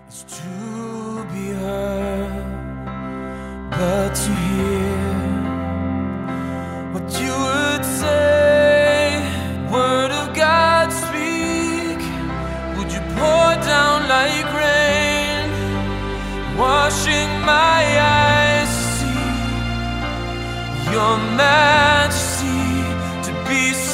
is to be heard, but to hear what you would say. Word of God, speak. Would you pour down like rain, washing my eyes to see your majesty, to be